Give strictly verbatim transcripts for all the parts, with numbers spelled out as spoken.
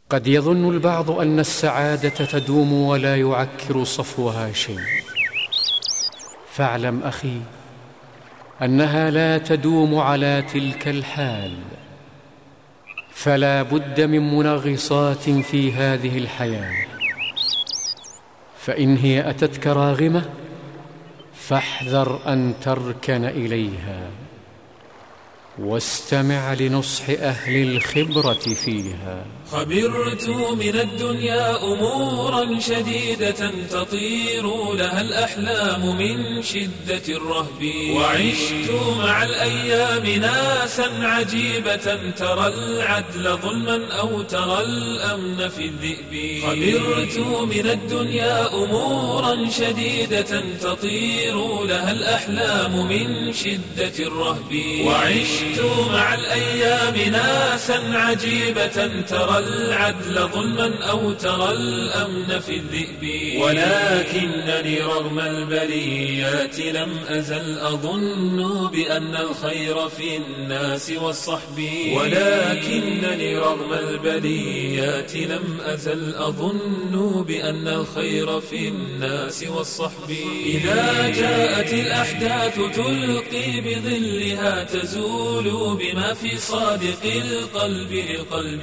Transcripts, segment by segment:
قد يظن البعض أن السعادة تدوم ولا يعكر صفوها شيء، فاعلم أخي أنها لا تدوم على تلك الحال، فلا بد من منغصات في هذه الحياة، فإن هي أتتك راغمة فاحذر أن تركن إليها، واستمع لنصح أهل الخبرة فيها. خبرت من الدنيا أمورا شديدة تطير لها الأحلام من شدة الرهب، وعشت مع الأيام ناسا عجيبة ترى العدل ظلما أو ترى الأمن في الذئب. خبرت من الدنيا أمورا شديدة تطير لها الأحلام من شدة الرهب، وعشت مع الأيام ناسا عجيبة ترى العدل ظلما أو ترى الأمن في الذئب. ولكنني رغم البليات لم أزل أظن بأن الخير في الناس والصحب. ولكنني رغم البليات لم أزل أظن بأن الخير في الناس والصحب. إذا جاءت الأحداث تلقي بظلها تزول بما في صادق القلب للقلب،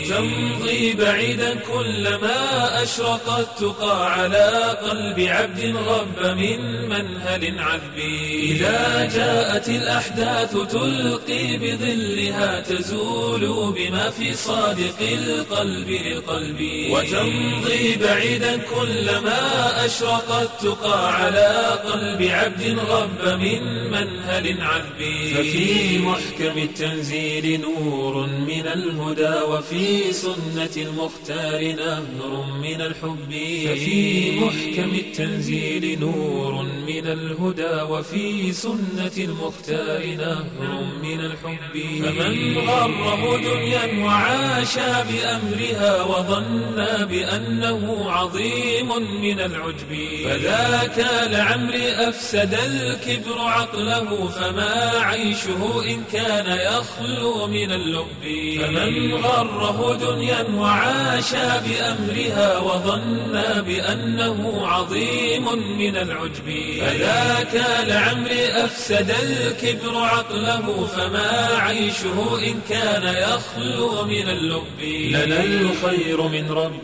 وتمضي بعيدا كلما أشرقت تقى على قلب عبد غب من منهل عذب. إذا جاءت الأحداث تلقي بظلها تزول بما في صادق القلب للقلب، وتمضي بعيدا كلما أشرقت تقى على قلب عبد غب من منهل عذب. ففي محكم التنزيل نور من الهدى، وفي سنة المختار نهر من الحب. ففي محكم التنزيل نور من الهدى، وفي سنة المختار نهر من الحب. فمن غره دنيا وعاش بأمرها وظن بأنه عظيم من العجب، فذاك لعمري أفسد الكبر عقله، فما عيشه إن كان يخلو من اللب. فمن غره دنيا وعاش بأمرها وظن بأنه عظيم من العجب، فذاك لعمري أفسد الكبر عقله، فما عيشه إن كان يخلو من اللب. لنا الخير من رب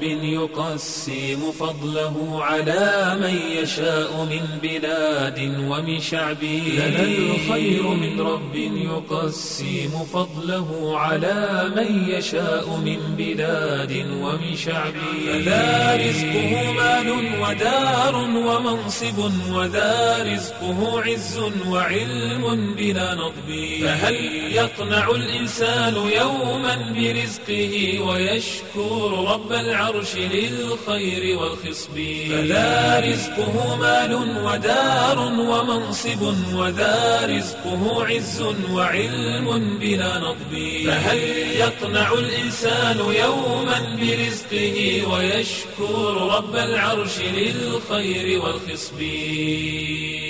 يقسم فضله على من يشاء من بلاد ومن شعب. لنا الخير من رب يقسم فضله على من يشاء من بلاد ومن شعب. فذا رزقه مال ودار ومنصب، وذا رزقه عز وعلم بلا نضب. فهل يقنع الإنسان يوما برزقه ويشكر رب العرش للخير والخصب؟ فذا رزقه مال ودار ومنصب، وذا رزقه عز وعلم بلا نضب. فهل يقنع الإنسان يوما برزقه ويشكر رب العرش للخير والخصب؟